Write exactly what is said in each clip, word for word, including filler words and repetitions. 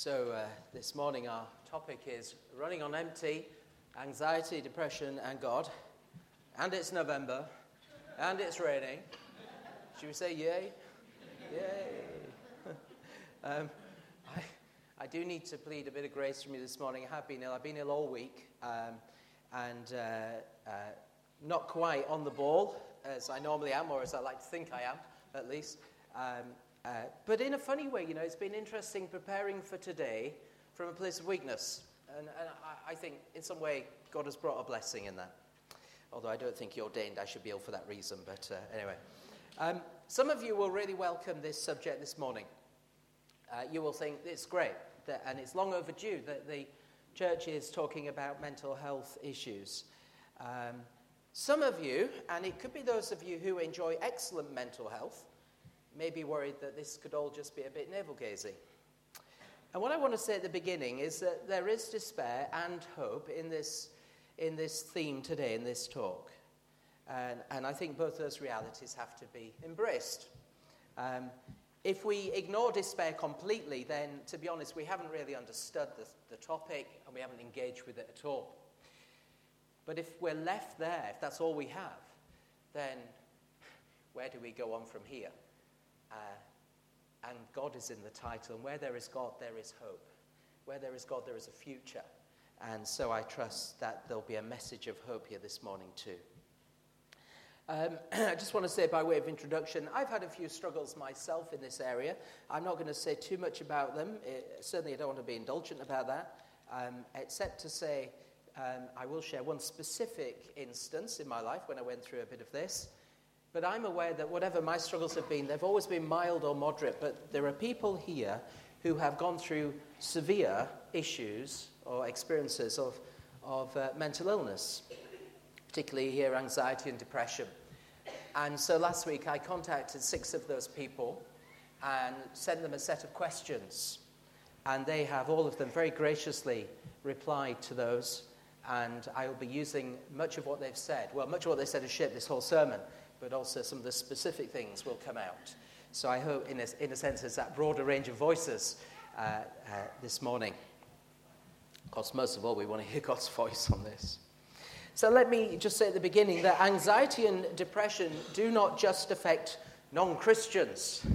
So uh, this morning our topic is running on empty, anxiety, depression, and God. And it's November, and it's raining. Should we say yay? Yay! um, I, I do need to plead a bit of grace from you this morning. I have been ill. I've been ill all week, um, and uh, uh, not quite on the ball as I normally am, or as I like to think I am, at least. Um, Uh, but in a funny way, you know, it's been interesting preparing for today from a place of weakness. And, and I, I think in some way God has brought a blessing in that. Although I don't think he ordained I should be ill for that reason. But uh, anyway, um, some of you will really welcome this subject this morning. Uh, you will think it's great, that, and it's long overdue that the church is talking about mental health issues. Um, some of you, and it could be those of you who enjoy excellent mental health, may be worried that this could all just be a bit navel-gazing. And what I want to say at the beginning is that there is despair and hope in this, in this theme today, in this talk. And, and I think both those realities have to be embraced. Um, if we ignore despair completely, then, to be honest, we haven't really understood the, the topic and we haven't engaged with it at all. But if we're left there, if that's all we have, then where do we go on from here? Uh, and God is in the title, and where there is God, there is hope. Where there is God, there is a future. And so I trust that there'll be a message of hope here this morning too. Um, I just want to say by way of introduction, I've had a few struggles myself in this area. I'm not going to say too much about them. It, certainly I don't want to be indulgent about that, um, except to say um, I will share one specific instance in my life when I went through a bit of this. But I'm aware that whatever my struggles have been, they've always been mild or moderate. But there are people here who have gone through severe issues or experiences of, of uh, mental illness, particularly here anxiety and depression. And so last week I contacted six of those people and sent them a set of questions. And they have, all of them, very graciously replied to those. And I will be using much of what they've said. Well, much of what they said has shaped this whole sermon, but also some of the specific things will come out. So I hope, in a, in a sense, there's that broader range of voices uh, uh, this morning. Of course, most of all, we want to hear God's voice on this. So let me just say at the beginning that anxiety and depression do not just affect non-Christians.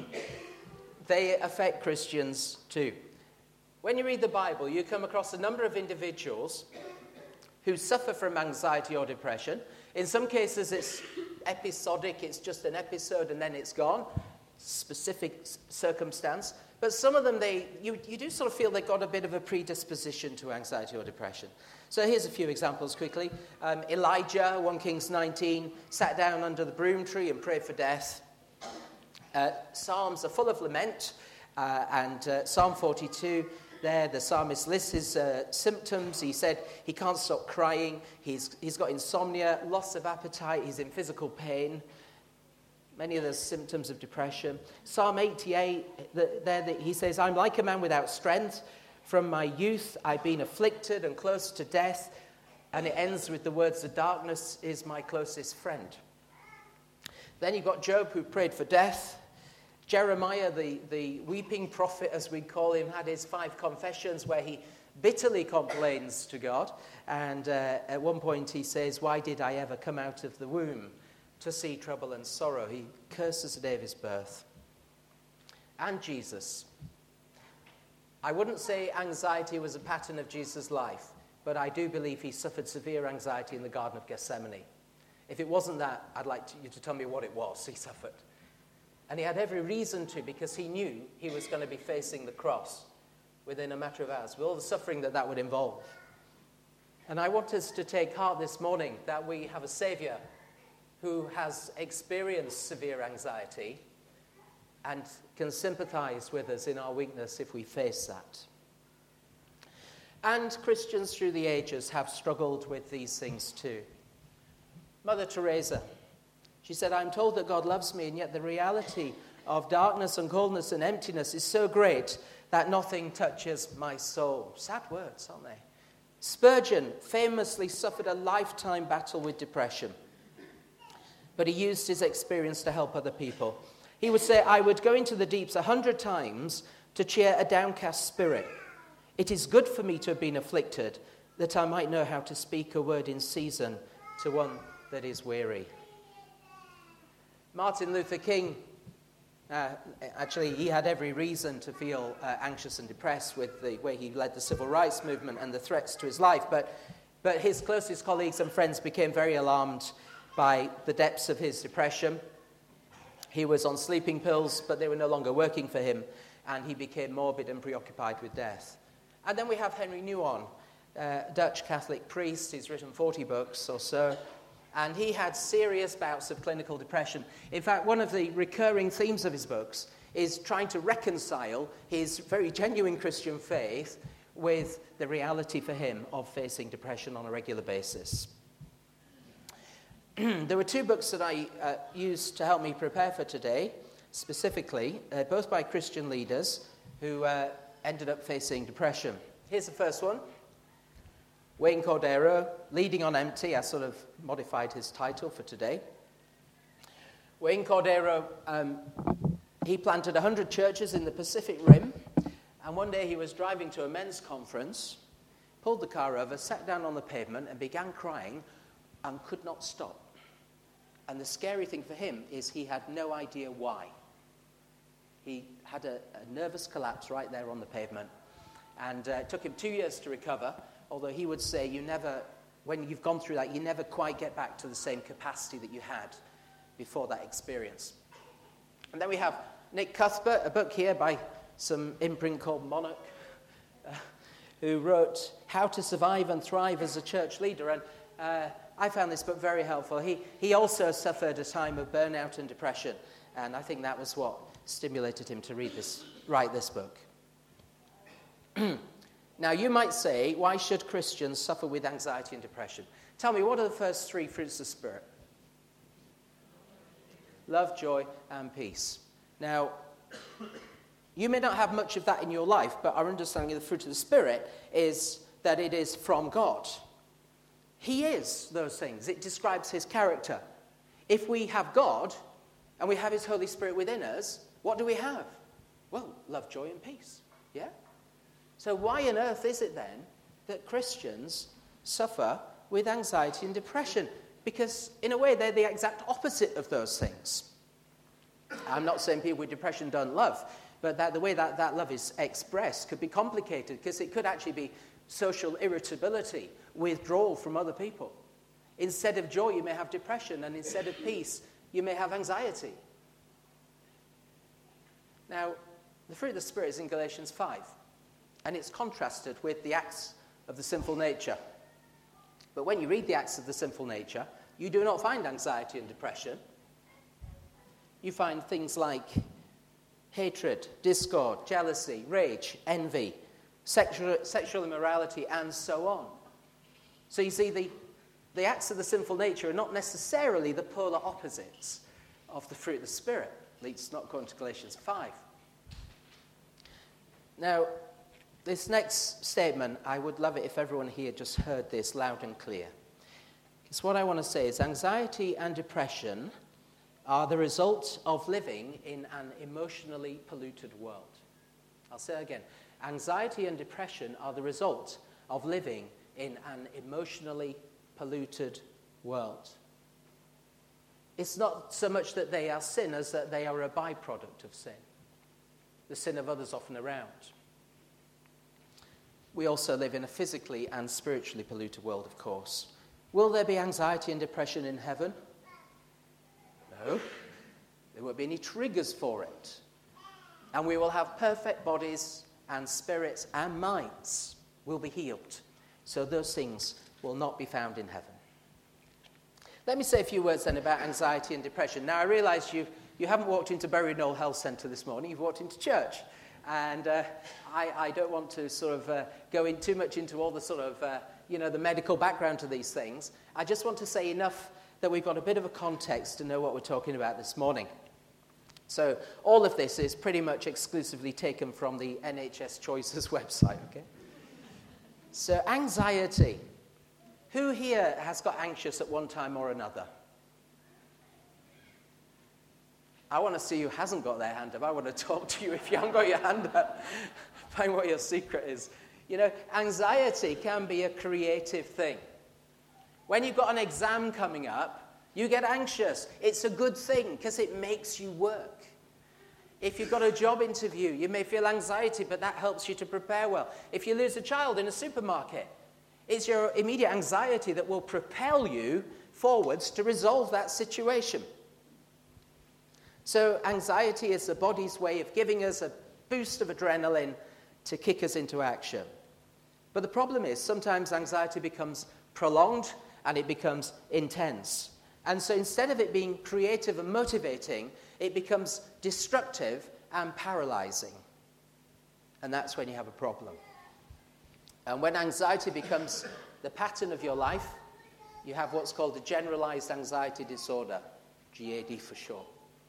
They affect Christians too. When you read the Bible, you come across a number of individuals who suffer from anxiety or depression. In some cases, it's episodic, it's just an episode and then it's gone, specific circumstance. But some of them, they you, you do sort of feel they've got a bit of a predisposition to anxiety or depression. So here's a few examples quickly. Um, Elijah, First Kings nineteen, sat down under the broom tree and prayed for death. Uh, Psalms are full of lament, uh, and uh, Psalm forty-two, there, the psalmist lists his uh, symptoms. He said he can't stop crying. He's, he's got insomnia, loss of appetite. He's in physical pain. Many of the symptoms of depression. Psalm eighty-eight, the, there the, he says, I'm like a man without strength. From my youth, I've been afflicted and close to death. And it ends with the words, the darkness is my closest friend. Then you've got Job, who prayed for death. Jeremiah, the, the weeping prophet, as we call him, had his five confessions where he bitterly complains to God. And uh, at one point he says, why did I ever come out of the womb to see trouble and sorrow? He curses the day of his birth. And Jesus. I wouldn't say anxiety was a pattern of Jesus' life, but I do believe he suffered severe anxiety in the Garden of Gethsemane. If it wasn't that, I'd like to, you to tell me what it was he suffered. And he had every reason to, because he knew he was going to be facing the cross within a matter of hours, with all the suffering that that would involve. And I want us to take heart this morning that we have a Savior who has experienced severe anxiety and can sympathize with us in our weakness if we face that. And Christians through the ages have struggled with these things too. Mother Teresa, she said, I'm told that God loves me, and yet the reality of darkness and coldness and emptiness is so great that nothing touches my soul. Sad words, aren't they? Spurgeon famously suffered a lifetime battle with depression, but he used his experience to help other people. He would say, I would go into the deeps a hundred times to cheer a downcast spirit. It is good for me to have been afflicted, that I might know how to speak a word in season to one that is weary. Martin Luther King, uh, actually, he had every reason to feel uh, anxious and depressed with the way he led the civil rights movement and the threats to his life, but, but his closest colleagues and friends became very alarmed by the depths of his depression. He was on sleeping pills, but they were no longer working for him, and he became morbid and preoccupied with death. And then we have Henry Nouwen, a Dutch Catholic priest. He's written forty books or so, and he had serious bouts of clinical depression. In fact, one of the recurring themes of his books is trying to reconcile his very genuine Christian faith with the reality for him of facing depression on a regular basis. There were two books that I uh, used to help me prepare for today, specifically, uh, both by Christian leaders who uh, ended up facing depression. Here's the first one. Wayne Cordeiro, Leading on Empty. I sort of modified his title for today. Wayne Cordeiro, um, he planted one hundred churches in the Pacific Rim, and one day he was driving to a men's conference, pulled the car over, sat down on the pavement, and began crying and could not stop. And the scary thing for him is he had no idea why. He had a, a nervous collapse right there on the pavement, and uh, it took him two years to recover, although he would say you never, when you've gone through that, you never quite get back to the same capacity that you had before that experience. And then we have Nick Cuthbert, a book here by some imprint called Monarch, uh, who wrote How to Survive and Thrive as a Church Leader. And uh, I found this book very helpful. He, he also suffered a time of burnout and depression, and I think that was what stimulated him to read this, write this book. Now, you might say, why should Christians suffer with anxiety and depression? Tell me, what are the first three fruits of the Spirit? Love, joy, and peace. Now, you may not have much of that in your life, but our understanding of the fruit of the Spirit is that it is from God. He is those things. It describes his character. If we have God and we have his Holy Spirit within us, what do we have? Well, love, joy, and peace. Yeah? So why on earth is it then that Christians suffer with anxiety and depression? Because in a way they're the exact opposite of those things. I'm not saying people with depression don't love, but that the way that that love is expressed could be complicated, because it could actually be social irritability, withdrawal from other people. Instead of joy, you may have depression, and instead of peace, you may have anxiety. Now, the fruit of the Spirit is in Galatians five, and it's contrasted with the acts of the sinful nature. But when you read the acts of the sinful nature, you do not find anxiety and depression. You find things like hatred, discord, jealousy, rage, envy, sexual, sexual immorality, and so on. So you see, the, the acts of the sinful nature are not necessarily the polar opposites of the fruit of the Spirit, at least not according to Galatians five. Now, this next statement, I would love it if everyone here just heard this loud and clear. Because what I want to say is anxiety and depression are the result of living in an emotionally polluted world. I'll say it again. Anxiety and depression are the result of living in an emotionally polluted world. It's not so much that they are sin as that they are a byproduct of sin, the sin of others often around. We also live in a physically and spiritually polluted world, of course. Will there be anxiety and depression in heaven? No. There won't be any triggers for it. And we will have perfect bodies and spirits and minds will be healed. So those things will not be found in heaven. Let me say a few words then about anxiety and depression. Now, I realize you you haven't walked into Bury Knoll Health Centre this morning, you've walked into church. And uh, I, I don't want to sort of uh, go in too much into all the sort of, uh, you know, the medical background to these things. I just want to say enough that we've got a bit of a context to know what we're talking about this morning. So all of this is pretty much exclusively taken from the N H S Choices website, okay? So anxiety. Who here has got anxious at one time or another? I want to see who hasn't got their hand up. I want to talk to you if you haven't got your hand up. Find what your secret is. You know, anxiety can be a creative thing. When you've got an exam coming up, you get anxious. It's a good thing because it makes you work. If you've got a job interview, you may feel anxiety, but that helps you to prepare well. If you lose a child in a supermarket, it's your immediate anxiety that will propel you forwards to resolve that situation. So anxiety is the body's way of giving us a boost of adrenaline to kick us into action. But the problem is sometimes anxiety becomes prolonged and it becomes intense. And so instead of it being creative and motivating, it becomes destructive and paralyzing. And that's when you have a problem. And when anxiety becomes the pattern of your life, you have what's called a generalized anxiety disorder, G A D for short.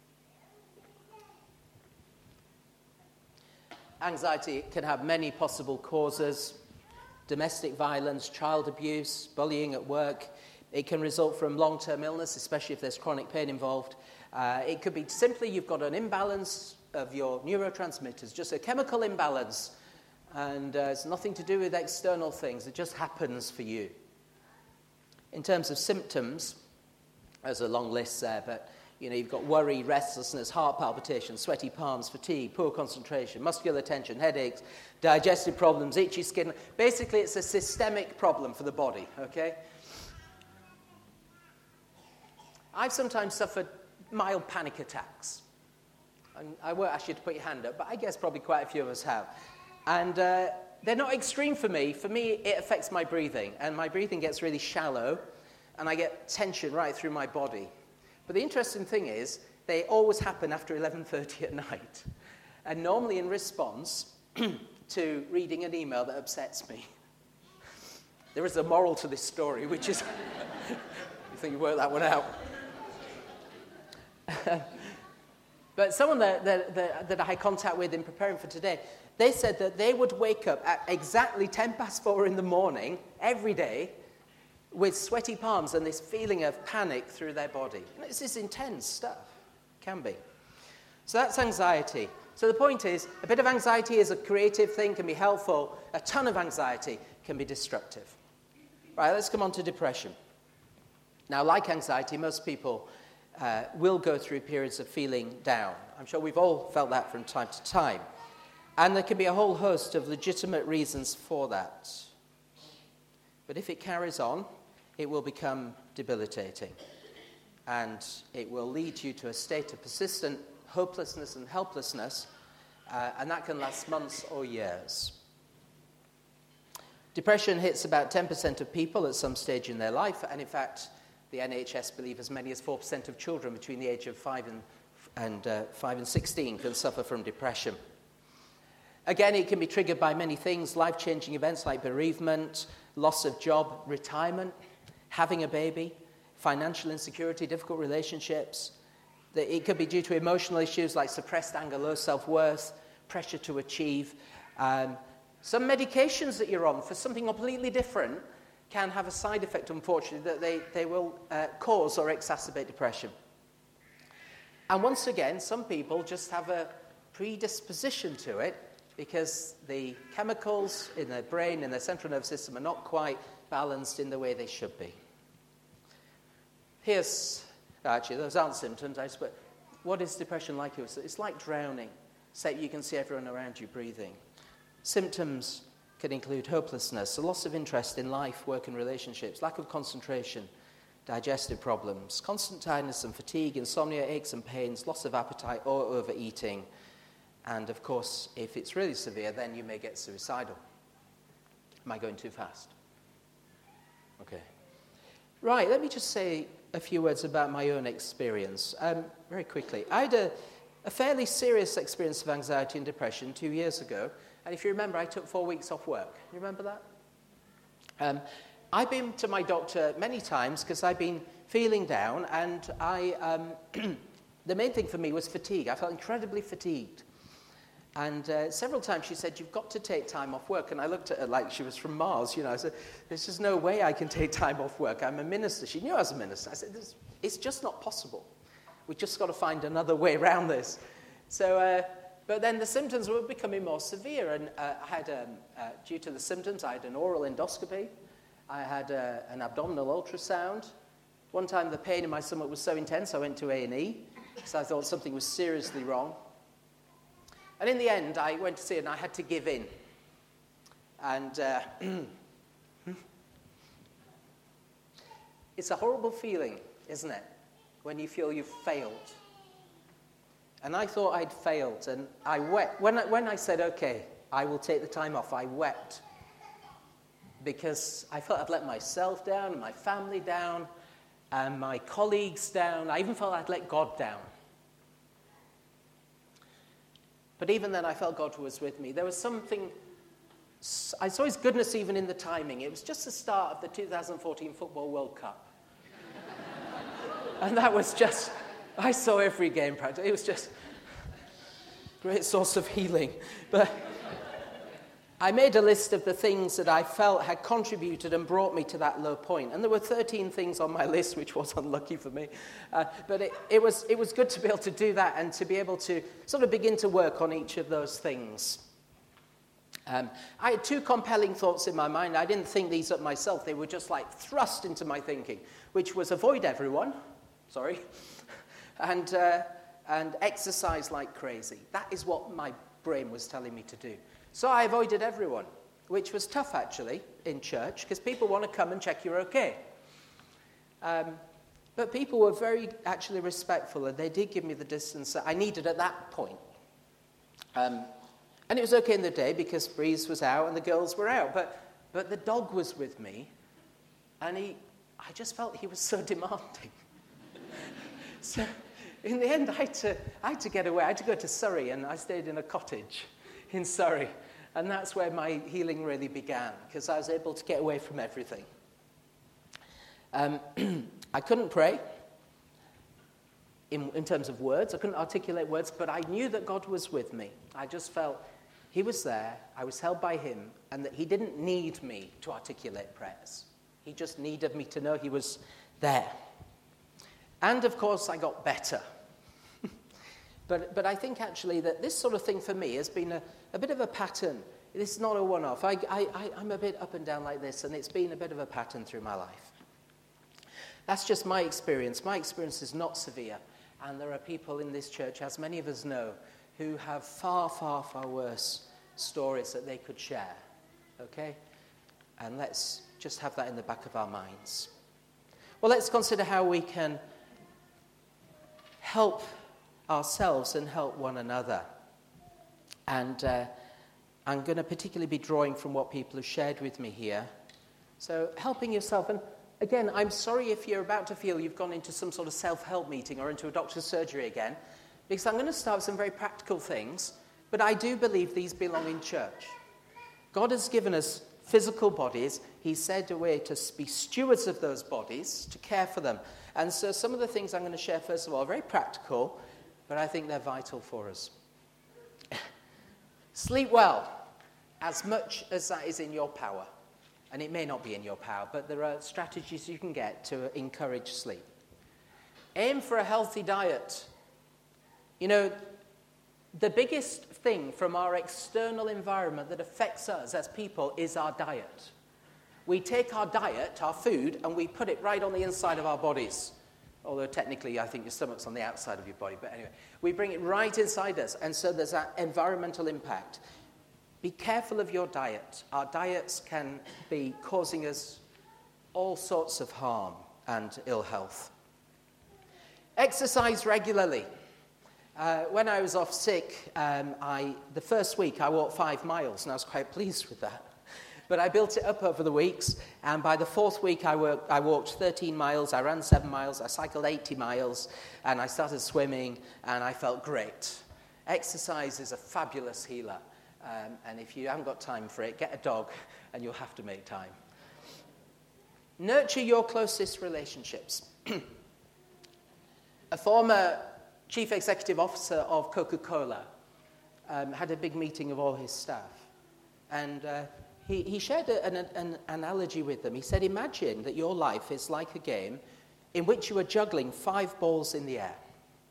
Anxiety can have many possible causes: domestic violence, child abuse, bullying at work. It can result from long-term illness, especially if there's chronic pain involved. Uh, it could be simply you've got an imbalance of your neurotransmitters, just a chemical imbalance, and uh, it's nothing to do with external things. It just happens for you. In terms of symptoms, there's a long list there, but you know, you've got worry, restlessness, heart palpitations, sweaty palms, fatigue, poor concentration, muscular tension, headaches, digestive problems, itchy skin. Basically, it's a systemic problem for the body, okay? I've sometimes suffered mild panic attacks. And I won't ask you to put your hand up, but I guess probably quite a few of us have. And uh, they're not extreme for me. For me, it affects my breathing, and my breathing gets really shallow, and I get tension right through my body. But the interesting thing is, they always happen after eleven thirty at night, and normally in response to reading an email that upsets me. There is a moral to this story, which is, you think you worked that one out. But someone that, that, that, that I had contact with in preparing for today, they said that they would wake up at exactly ten past four in the morning every day with sweaty palms and this feeling of panic through their body. And it's this intense stuff. Can be. So that's anxiety. So the point is, a bit of anxiety is a creative thing, can be helpful. A ton of anxiety can be destructive. Right, let's come on to depression. Now, like anxiety, most people uh, will go through periods of feeling down. I'm sure we've all felt that from time to time. And there can be a whole host of legitimate reasons for that. But if it carries on, it will become debilitating. And it will lead you to a state of persistent hopelessness and helplessness, uh, and that can last months or years. Depression hits about ten percent of people at some stage in their life, and in fact, the N H S believe as many as four percent of children between the age of five and, and, uh, five and sixteen can suffer from depression. Again, it can be triggered by many things, life-changing events like bereavement, loss of job, retirement, having a baby, financial insecurity, difficult relationships. It could be due to emotional issues like suppressed anger, low self-worth, pressure to achieve. Um, some medications that you're on for something completely different can have a side effect, unfortunately, that they, they will uh, cause or exacerbate depression. And once again, some people just have a predisposition to it because the chemicals in their brain, in their central nervous system, are not quite balanced in the way they should be. Here's, actually, those aren't symptoms, I just, but what is depression like? It's like drowning, except you can see everyone around you breathing. Symptoms can include hopelessness, a loss of interest in life, work, and relationships, lack of concentration, digestive problems, constant tiredness and fatigue, insomnia, aches and pains, loss of appetite or overeating. And, of course, if it's really severe, then you may get suicidal. Am I going too fast? Okay. Right, let me just say a few words about my own experience. Um, very quickly. I had a, a fairly serious experience of anxiety and depression two years ago. And if you remember, I took four weeks off work. You remember that? Um, I've been to my doctor many times because I've been feeling down. And I, um, the main thing for me was fatigue. I felt incredibly fatigued. And uh, several times she said, you've got to take time off work. And I looked at her like she was from Mars. You know, I said, there's just no way I can take time off work. I'm a minister. She knew I was a minister. I said, it's just not possible. we've just got to find another way around this. So, uh, but then the symptoms were becoming more severe, and uh, I had, um, uh, due to the symptoms, I had an oral endoscopy, I had uh, an abdominal ultrasound. One time the pain in my stomach was so intense, I went to A and E, so I thought something was seriously wrong. And in the end, I went to see it, and I had to give in. And uh, it's a horrible feeling, isn't it, when you feel you've failed. And I thought I'd failed, and I wept. When I, when I said, okay, I will take the time off, I wept. Because I felt I'd let myself down, and my family down, and my colleagues down. I even felt I'd let God down. But even then, I felt God was with me. There was something, I saw his goodness even in the timing. It was just the start of the two thousand fourteen Football World Cup. And that was just, I saw every game practically. It was just a great source of healing. But I made a list of the things that I felt had contributed and brought me to that low point. And there were thirteen things on my list, which was unlucky for me. Uh, but it, it, was, it was good to be able to do that and to be able to sort of begin to work on each of those things. Um, I had two compelling thoughts in my mind. I didn't think these up myself. They were just like thrust into my thinking, which was avoid everyone, sorry, and, uh, and exercise like crazy. That is what my brain was telling me to do. So I avoided everyone, which was tough, actually, in church, because people want to come and check you're okay. Um, but people were very, actually, respectful, and they did give me the distance that I needed at that point. Um, and it was okay in the day, because Breeze was out and the girls were out. But, but the dog was with me, and he, I just felt he was so demanding. So in the end, I had, to, I had to get away. I had to go to Surrey, and I stayed in a cottage in Surrey. And that's where my healing really began, because I was able to get away from everything. Um, I couldn't pray in, in terms of words. I couldn't articulate words, but I knew that God was with me. I just felt he was there, I was held by him, and that he didn't need me to articulate prayers. He just needed me to know he was there. And, of course, I got better. But, but I think, actually, that this sort of thing for me has been a, a bit of a pattern. It's not a one-off. I, I, I, I'm a bit up and down like this, and it's been a bit of a pattern through my life. That's just my experience. My experience is not severe. And there are people in this church, as many of us know, who have far, far, far worse stories that they could share. Okay? And let's just have that in the back of our minds. Well, let's consider how we can help ourselves and help one another. And uh, I'm going to particularly be drawing from what people have shared with me here. So helping yourself. And again, I'm sorry if you're about to feel you've gone into some sort of self-help meeting or into a doctor's surgery again, because I'm going to start with some very practical things, but I do believe these belong in church. God has given us physical bodies. He said a way to be stewards of those bodies, to care for them. And so some of the things I'm going to share, first of all, are very practical, but I think they're vital for us. Sleep well, as much as that is in your power. And it may not be in your power, but there are strategies you can get to encourage sleep. Aim for a healthy diet. You know, the biggest thing from our external environment that affects us as people is our diet. We take our diet, our food, and we put it right on the inside of our bodies. Although technically, I think your stomach's on the outside of your body. But anyway, we bring it right inside us. And so there's that environmental impact. Be careful of your diet. Our diets can be causing us all sorts of harm and ill health. Exercise regularly. Uh, when I was off sick, um, I, the first week I walked five miles, and I was quite pleased with that. But I built it up over the weeks, and by the fourth week I, worked, I walked thirteen miles, I ran seven miles, I cycled eighty miles, and I started swimming, and I felt great. Exercise is a fabulous healer, um, and if you haven't got time for it, get a dog, and you'll have to make time. Nurture your closest relationships. A former chief executive officer of Coca-Cola um, had a big meeting of all his staff, and uh, He, he shared a, an, an analogy with them. He said, imagine that your life is like a game in which you are juggling five balls in the air.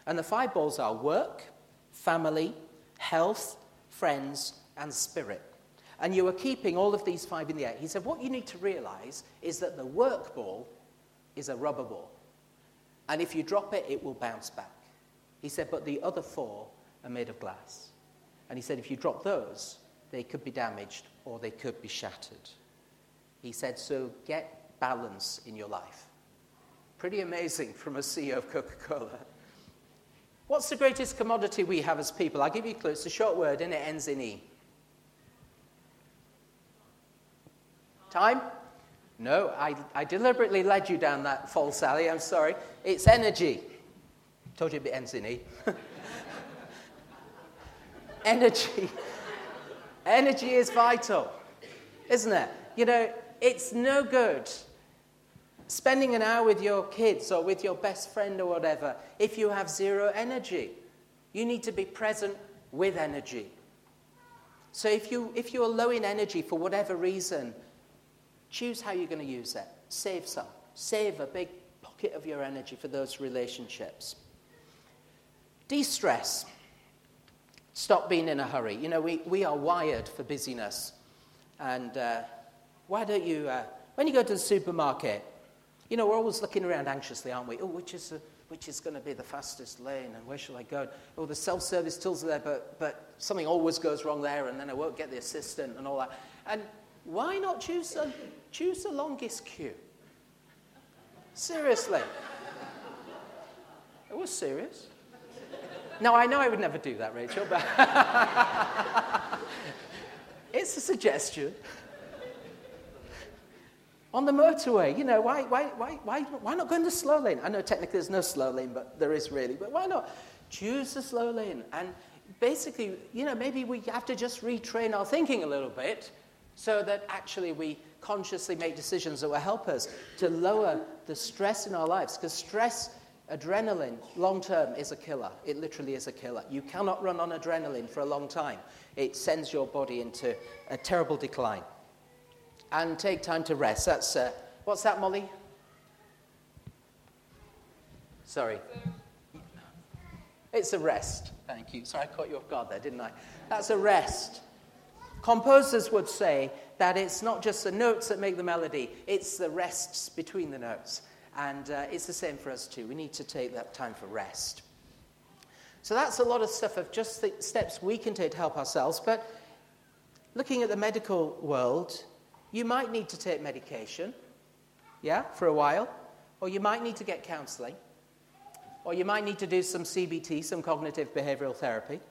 And the five balls are work, family, health, friends, and spirit. And you are keeping all of these five in the air. He said, what you need to realize is that the work ball is a rubber ball. And if you drop it, it will bounce back. He said, but the other four are made of glass. And he said, if you drop those, they could be damaged or they could be shattered. He said, so get balance in your life. Pretty amazing from a C E O of Coca-Cola. What's the greatest commodity we have as people? I'll give you a clue. It's a short word and it ends in E. Time? No, I, I deliberately led you down that false alley. I'm sorry. It's energy. Told you it ends in E. Energy. Energy is vital, isn't it? You know, it's no good spending an hour with your kids or with your best friend or whatever if you have zero energy. You need to be present with energy. So if, you, if you're low in energy for whatever reason, choose how you're going to use it. Save some. Save a big pocket of your energy for those relationships. De-stress. Stop being in a hurry. You know, we, we are wired for busyness. And uh, why don't you, uh, when you go to the supermarket, you know, we're always looking around anxiously, aren't we? Oh, which is, a, which is going to be the fastest lane, and where shall I go? Oh, the self-service tools are there, but, but something always goes wrong there, and then I won't get the assistant and all that. And why not choose the, choose the longest queue? Seriously. It was serious. No, I know I would never do that, Rachel, but it's a suggestion. On the motorway, you know, why, why, why, why, why not go in the slow lane? I know technically there's no slow lane, but there is really. But why not choose the slow lane? And basically, you know, maybe we have to just retrain our thinking a little bit so that actually we consciously make decisions that will help us to lower the stress in our lives. Because stress, adrenaline, long-term is a killer. It literally is a killer. You cannot run on adrenaline for a long time. It sends your body into a terrible decline. And take time to rest. That's, uh, what's that, Molly? Sorry. It's a rest. Thank you. Sorry, I caught you off guard there, didn't I? That's a rest. Composers would say that it's not just the notes that make the melody, it's the rests between the notes. And uh, it's the same for us too. We need to take that time for rest. So that's a lot of stuff of just the steps we can take to help ourselves. But looking at the medical world, you might need to take medication, yeah, for a while. Or you might need to get counseling. Or you might need to do some C B T, some cognitive behavioral therapy.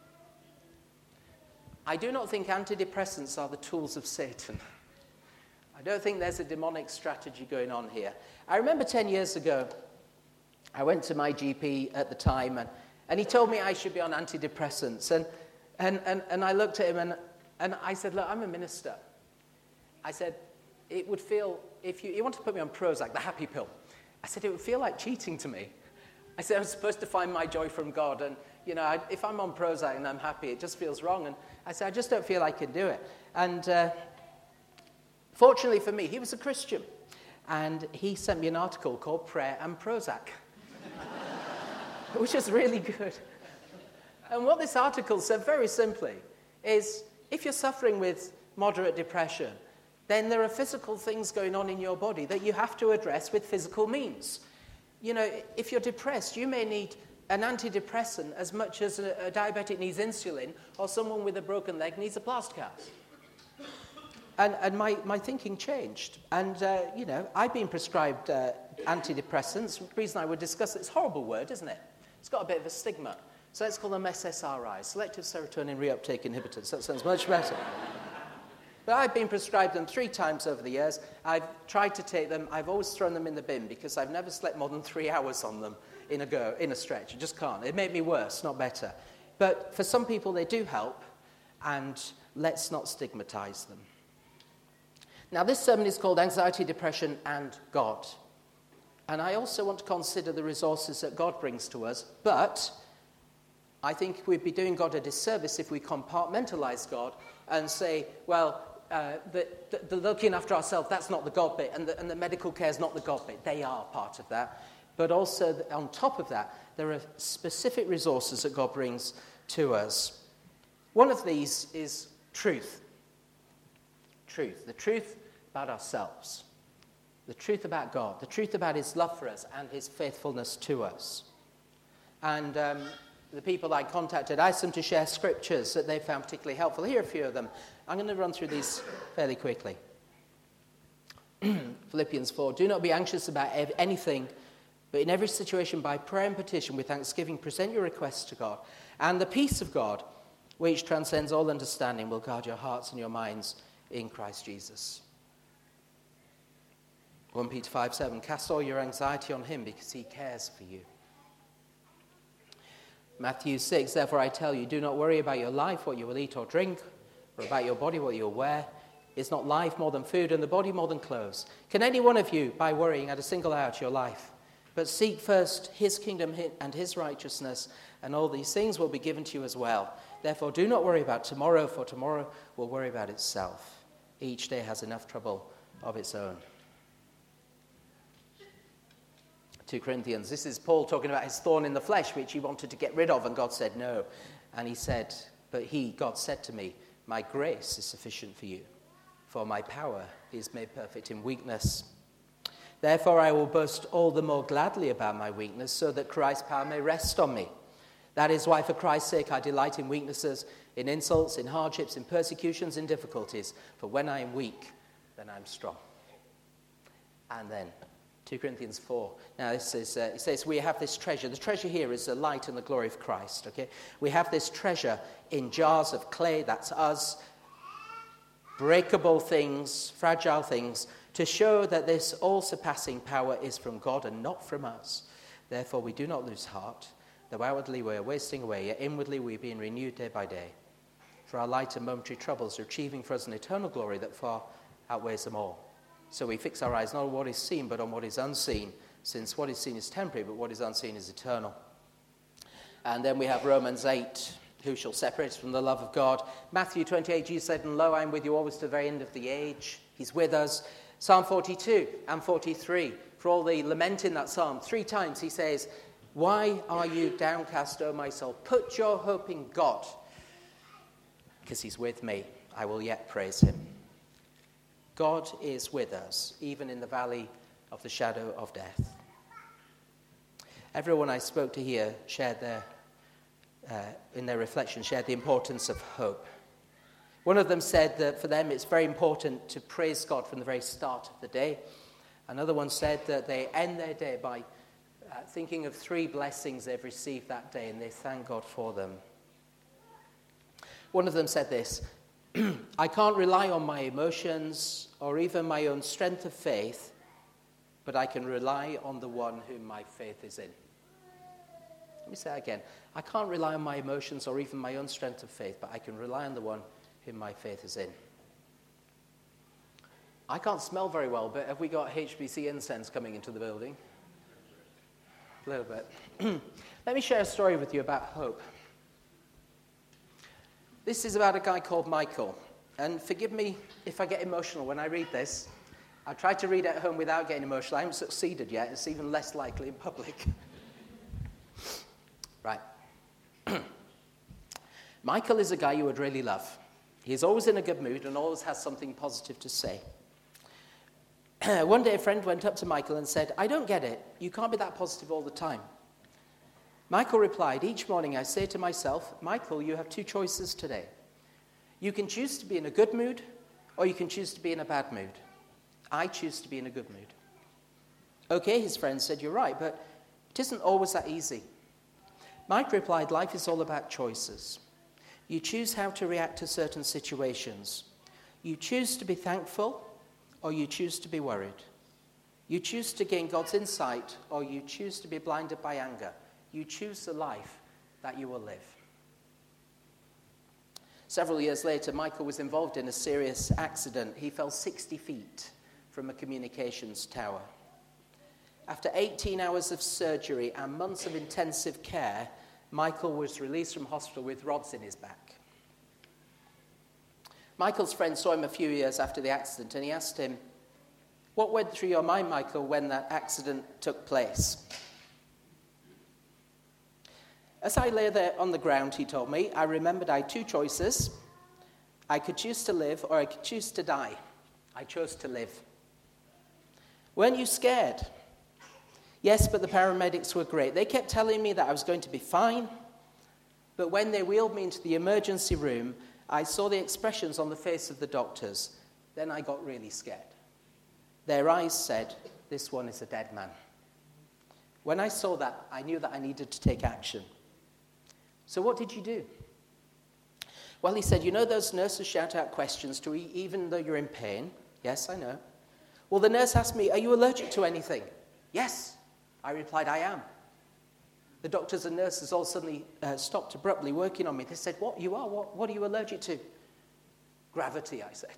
I do not think antidepressants are the tools of Satan. I don't think there's a demonic strategy going on here. I remember ten years ago, I went to my G P at the time, and, and he told me I should be on antidepressants. And, and, and, and I looked at him, and, and I said, look, I'm a minister. I said, it would feel, if you, you want to put me on Prozac, the happy pill. I said, it would feel like cheating to me. I said, I was supposed to find my joy from God, and, you know, I, if I'm on Prozac and I'm happy, it just feels wrong. And I said, I just don't feel I can do it. And uh, fortunately for me, he was a Christian, and he sent me an article called Prayer and Prozac, which is really good. And what this article said very simply is, if you're suffering with moderate depression, then there are physical things going on in your body that you have to address with physical means. You know, if you're depressed, you may need an antidepressant as much as a, a diabetic needs insulin, or someone with a broken leg needs a plaster cast. And, and my, my thinking changed. And, uh, you know, I've been prescribed uh, antidepressants. The reason I would discuss it, it's a horrible word, isn't it? It's got a bit of a stigma. So let's call them S S R Is, selective serotonin reuptake inhibitors. That sounds much better. But I've been prescribed them three times over the years. I've tried to take them. I've always thrown them in the bin because I've never slept more than three hours on them in a go, in a stretch. I just can't. It made me worse, not better. But for some people, they do help, and let's not stigmatize them. Now, this sermon is called Anxiety, Depression, and God. And I also want to consider the resources that God brings to us, but I think we'd be doing God a disservice if we compartmentalize God and say, well, uh, the, the, the looking after ourselves, that's not the God bit, and the, and the medical care is not the God bit. They are part of that. But also, on top of that, there are specific resources that God brings to us. One of these is truth. Truth. The truth about ourselves. The truth about God. The truth about his love for us and his faithfulness to us. And um, the people I contacted, I asked them to share scriptures that they found particularly helpful. Here are a few of them. I'm going to run through these fairly quickly. Philippians four, do not be anxious about anything, but in every situation by prayer and petition with thanksgiving present your requests to God. And the peace of God, which transcends all understanding, will guard your hearts and your minds in Christ Jesus. First Peter five seven, cast all your anxiety on him because he cares for you. Matthew six, therefore I tell you, do not worry about your life, what you will eat or drink, or about your body, what you'll wear. Is not life more than food and the body more than clothes? Can any one of you, by worrying, add a single hour to your life? But seek first his kingdom and his righteousness, and all these things will be given to you as well. Therefore, do not worry about tomorrow, for tomorrow will worry about itself. Each day has enough trouble of its own. Second Corinthians, this is Paul talking about his thorn in the flesh, which he wanted to get rid of, and God said no. And he said, but he, God said to me, my grace is sufficient for you. For my power is made perfect in weakness. Therefore I will boast all the more gladly about my weakness, so that Christ's power may rest on me. That is why for Christ's sake I delight in weaknesses, in insults, in hardships, in persecutions, in difficulties. For when I am weak, then I am strong. And then, Second Corinthians four. Now this is, uh, it says we have this treasure. The treasure here is the light and the glory of Christ. Okay, we have this treasure in jars of clay, that's us, breakable things, fragile things, to show that this all-surpassing power is from God and not from us. Therefore, we do not lose heart. Though outwardly we are wasting away, yet inwardly we are being renewed day by day. For our light and momentary troubles are achieving for us an eternal glory that far outweighs them all. So we fix our eyes not on what is seen, but on what is unseen, since what is seen is temporary, but what is unseen is eternal. And then we have Romans eight. Who shall separate us from the love of God? Matthew twenty-eight, Jesus said, and lo, I am with you always to the very end of the age. He's with us. Psalm forty-two and forty-three, for all the lament in that psalm, three times he says, why are you downcast, O my soul? Put your hope in God, because he's with me. I will yet praise him. God is with us, even in the valley of the shadow of death. Everyone I spoke to here shared their Uh, in their reflection, shared the importance of hope. One of them said that for them it's very important to praise God from the very start of the day. Another one said that they end their day by uh, thinking of three blessings they've received that day, and they thank God for them. One of them said this, I can't rely on my emotions or even my own strength of faith, but I can rely on the one whom my faith is in. Let me say that again. I can't rely on my emotions or even my own strength of faith, but I can rely on the one whom my faith is in. I can't smell very well, but have we got H B C incense coming into the building? A little bit. Let me share a story with you about hope. This is about a guy called Michael. And forgive me if I get emotional when I read this. I tried to read it at home without getting emotional. I haven't succeeded yet. It's even less likely in public. Right. Michael is a guy you would really love. He's always in a good mood and always has something positive to say. One day a friend went up to Michael and said, I don't get it. You can't be that positive all the time. Michael replied, each morning I say to myself, Michael, you have two choices today. You can choose to be in a good mood, or you can choose to be in a bad mood. I choose to be in a good mood. Okay, his friend said, you're right, but it isn't always that easy. Mike replied, life is all about choices. You choose how to react to certain situations. You choose to be thankful, or you choose to be worried. You choose to gain God's insight, or you choose to be blinded by anger. You choose the life that you will live. Several years later, Michael was involved in a serious accident. He fell sixty feet from a communications tower. After eighteen hours of surgery and months of intensive care, Michael was released from hospital with rods in his back. Michael's friend saw him a few years after the accident, and he asked him, What went through your mind, Michael, when that accident took place? As I lay there on the ground, he told me, I remembered I had two choices. I could choose to live or I could choose to die. I chose to live. Weren't you scared? Yes, but the paramedics were great. They kept telling me that I was going to be fine. But when they wheeled me into the emergency room, I saw the expressions on the face of the doctors. Then I got really scared. Their eyes said, this one is a dead man. When I saw that, I knew that I needed to take action. So what did you do? Well, he said, you know those nurses shout out questions to you even though you're in pain? Yes, I know. Well, the nurse asked me, are you allergic to anything? Yes. I replied, I am. The doctors and nurses all suddenly uh, stopped abruptly working on me. They said, what, you are? What, what are you allergic to? Gravity, I said.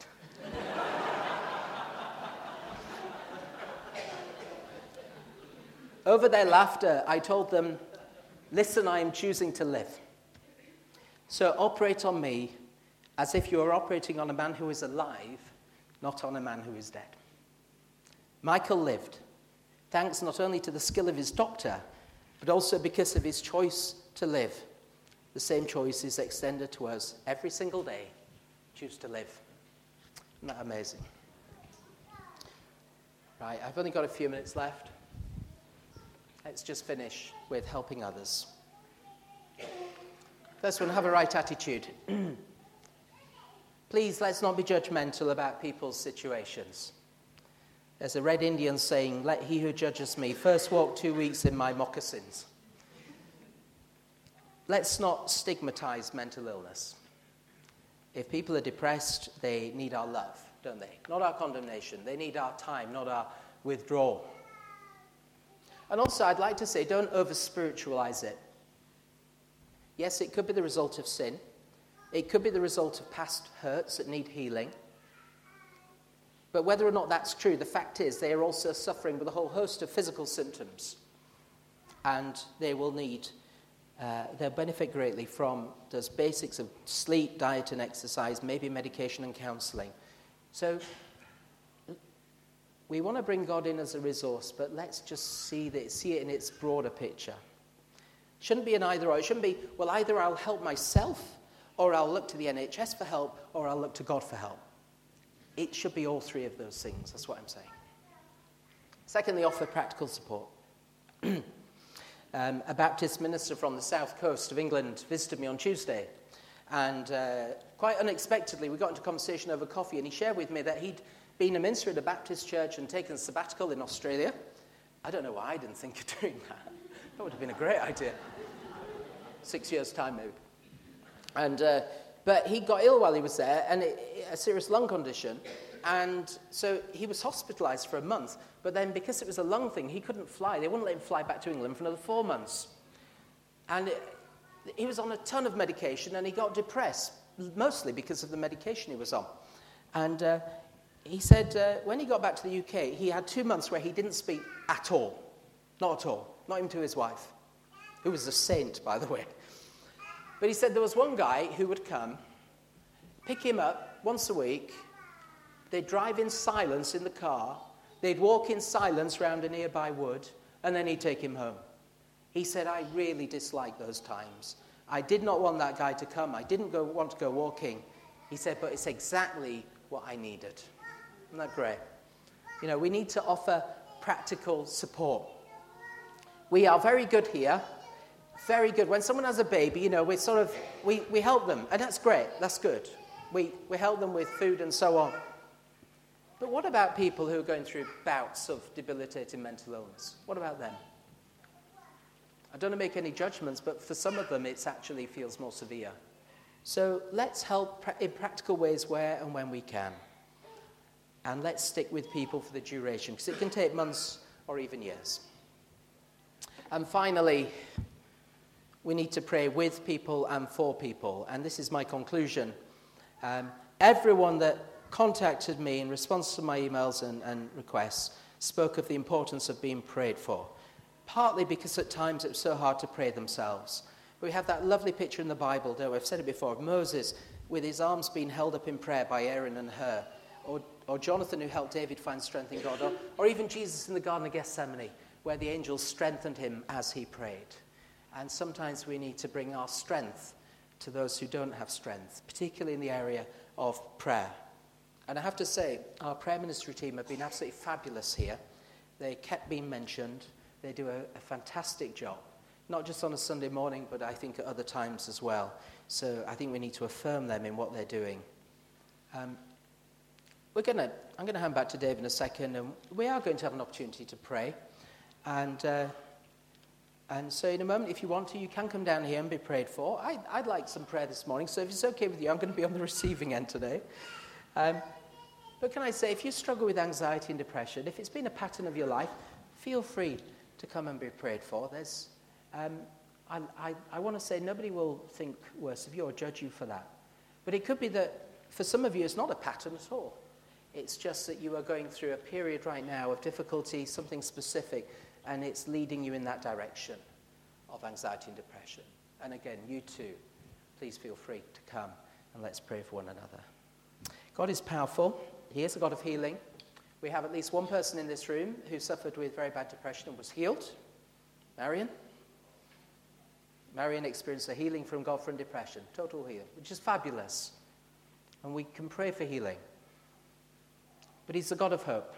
Over their laughter, I told them, listen, I am choosing to live. So operate on me as if you are operating on a man who is alive, not on a man who is dead. Michael lived, thanks not only to the skill of his doctor, but also because of his choice to live. The same choice is extended to us every single day. Choose to live. Isn't that amazing? Right, I've only got a few minutes left. Let's just finish with helping others. First one, have a right attitude. Please, let's not be judgmental about people's situations. There's a Red Indian saying, let he who judges me first walk two weeks in my moccasins. Let's not stigmatize mental illness. If people are depressed, they need our love, don't they? Not our condemnation. They need our time, not our withdrawal. And also, I'd like to say, don't over-spiritualize it. Yes, it could be the result of sin. It could be the result of past hurts that need healing. But whether or not that's true, the fact is they are also suffering with a whole host of physical symptoms. And they will need, uh, they'll benefit greatly from those basics of sleep, diet and exercise, maybe medication and counseling. So we want to bring God in as a resource, but let's just see, that, see it in its broader picture. It shouldn't be an either or. It shouldn't be, well, either I'll help myself, or I'll look to the N H S for help, or I'll look to God for help. It should be all three of those things. That's what I'm saying. Secondly, offer practical support. um, a Baptist minister from the south coast of England visited me on Tuesday. And uh, quite unexpectedly, we got into conversation over coffee, and he shared with me that he'd been a minister at a Baptist church and taken a sabbatical in Australia. I don't know why I didn't think of doing that. That would have been a great idea. Six years' time, maybe. And, uh, but he got ill while he was there, and it, a serious lung condition. And so he was hospitalized for a month. But then because it was a lung thing, he couldn't fly. They wouldn't let him fly back to England for another four months. And it, he was on a ton of medication, and he got depressed, mostly because of the medication he was on. And uh, he said uh, when he got back to the U K, he had two months where he didn't speak at all. Not at all. Not even to his wife, who was a saint, by the way. But he said there was one guy who would come, pick him up once a week. They'd drive in silence in the car. They'd walk in silence round a nearby wood, and then he'd take him home. He said, I really disliked those times. I did not want that guy to come. I didn't go, want to go walking. He said, but it's exactly what I needed. Isn't that great? You know, we need to offer practical support. We are very good here. Very good. When someone has a baby, you know, we sort of, we, we help them. And that's great. That's good. We, we help them with food and so on. But what about people who are going through bouts of debilitating mental illness? What about them? I don't want to make any judgments, but for some of them, it actually feels more severe. So let's help in practical ways where and when we can. And let's stick with people for the duration, because it can take months or even years. And finally, we need to pray with people and for people. And this is my conclusion. Um, everyone that contacted me in response to my emails and, and requests spoke of the importance of being prayed for. Partly because at times it's so hard to pray themselves. We have that lovely picture in the Bible, don't we? I've said it before, of Moses with his arms being held up in prayer by Aaron and Hur. Or, or Jonathan who helped David find strength in God, or, or even Jesus in the Garden of Gethsemane, where the angels strengthened him as he prayed. And sometimes we need to bring our strength to those who don't have strength, particularly in the area of prayer. And I have to say, our prayer ministry team have been absolutely fabulous here. They kept being mentioned. They do a, a fantastic job, not just on a Sunday morning, but I think at other times as well. So I think we need to affirm them in what they're doing. Um, we're gonna, I'm going to hand back to Dave in a second, and we are going to have an opportunity to pray. And uh, and so in a moment, if you want to, you can come down here and be prayed for. I, I'd like some prayer this morning, so if it's okay with you, I'm going to be on the receiving end today. Um, but can I say, if you struggle with anxiety and depression, if it's been a pattern of your life, feel free to come and be prayed for. There's, um, I, I, I want to say nobody will think worse of you or judge you for that. But it could be that for some of you, it's not a pattern at all. It's just that you are going through a period right now of difficulty, something specific, and it's leading you in that direction of anxiety and depression. And again, you too, please feel free to come and let's pray for one another. God is powerful. He is a God of healing. We have at least one person in this room who suffered with very bad depression and was healed. Marion. Marion experienced a healing from God from depression, total healing, which is fabulous. And we can pray for healing. But he's a God of hope.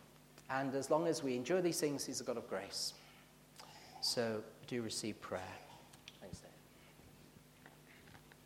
And as long as we endure these things, he's a God of grace. So do receive prayer.